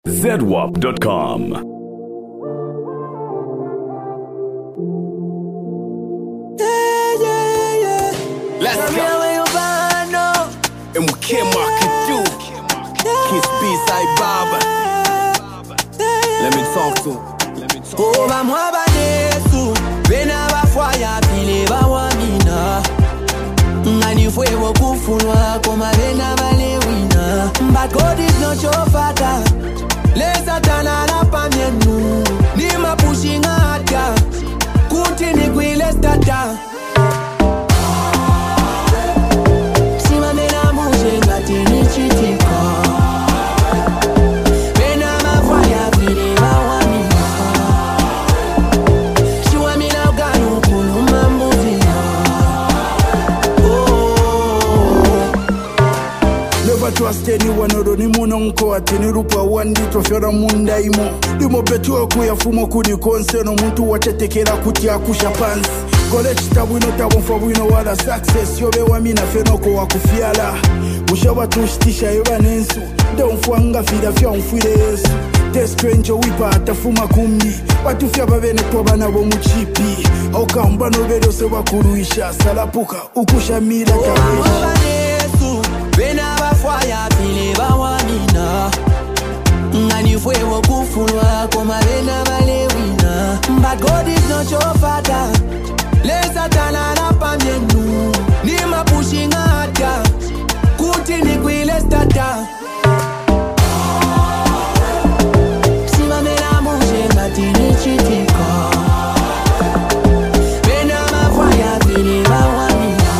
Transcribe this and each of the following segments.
ZWAP.com. Let's go. And we can't mark it through. Kiss B-side Baba. Let me talk to him. Oh, moi banesu Bena bafwaya pile bawamina Ngani fwewo kufunwa Koma bena bale wina But God is not your father Le satana la pamienu Ni mapushing ata Kuti ni gwile stata Sima mena muje ngati ni chitika Bena bafwaya pile bawamina Trust anyone or ni muno nko atini rupa wandi trofera munda imo limo betuwa kuya fumo kudi konseno muntu wachetekera kutia kusha pansi kole chitabu ino tabonfa wino wala success yobe wamina fenoko wakufiala mushaba tushtisha yoba nensu donfuanga fida fya umfuire yesu te stranger wipa atafuma kumbi watufya babene kwa bana bo muchipi okamba nobedo se wakuruisha salapuka ukusha mira kabesha Bena bafwaya pile bawamina Ngani fwewo kufunwa Koma bena bale wina But God is not your father Le satana la pamienu Ni mapushing ata Kuti ni gwile stata Sima mena muje ngati ni chitika Bena bafwaya pile bawamina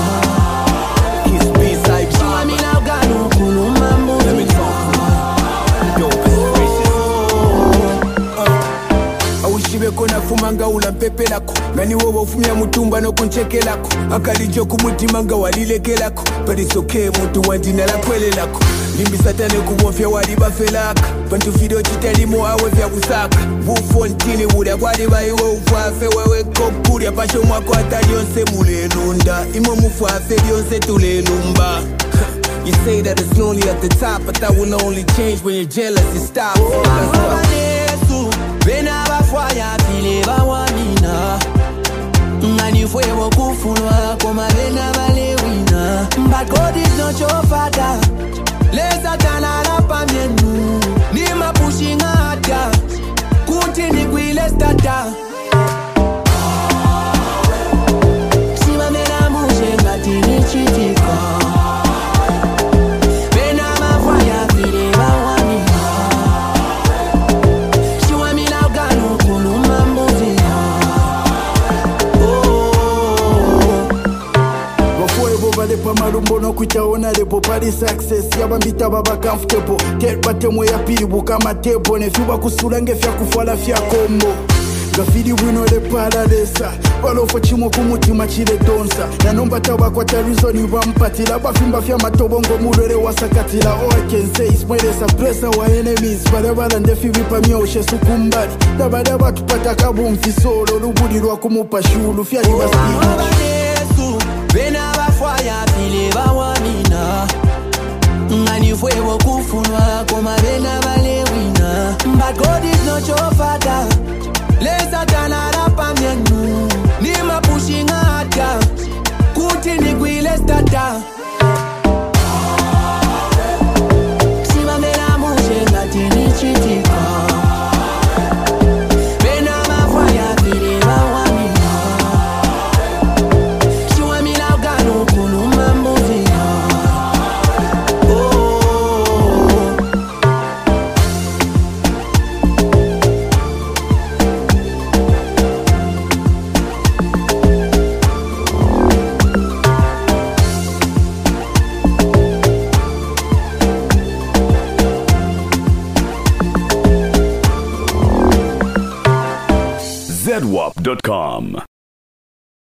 Kona fumanga ula mpepe lako Ngani wowo ufumia mutumba no kuncheke lako Akalijo kumutimanga walileke lako But it's okay mutu wandina la kwele lako Limbi satane kubofya wali bafelaka Pantu video chitelimu awe vya kusaka Wufontini wuda kwali bayiwe ufafe Wewe kokuri apasho mwako atalionse mule lunda Imo mufafe lionse tule lumba You say that it's lonely at the top But that will only change when you're jealous, it stops. Bena bafwaya pile bawamina Ngani fwewo kufunwa Koma bena bale wina But God is not your father Le satana la pamienu Ni mapushing ata Kuti ni gwile stata Sima mena muje ngati ni chitika Bena bafwaya pile bawamina Lepa marumbo no kuchaona lepo pari success Yabambita baba comfortable Terpate mwe ya piri buka matebo Nefiba kusulange fya kufala fya kombo Gafidi wino le paradesa Walofa chimo kumutima chile donsa Nanomba taba kwa tarizo ni wampatila Bafimba fya matobongo murele wasakatila All I can say is mwelesa presa wa enemies Badabala ndefi vipa mioshe sukumbali Dabadaba tupata kabu mfisolo Lubudi lwa kumupa shulu Fya liba speech Bena bafwaya pile bawamina Ngani fwewo kufunwa Koma bena bale wina But God is not your father Le satana la pamienu Ni mapushing ata Kuti ni gwile stata Sima mena muje ngati ni chitika Bena bafwaya pile bawamina ZWAP.com.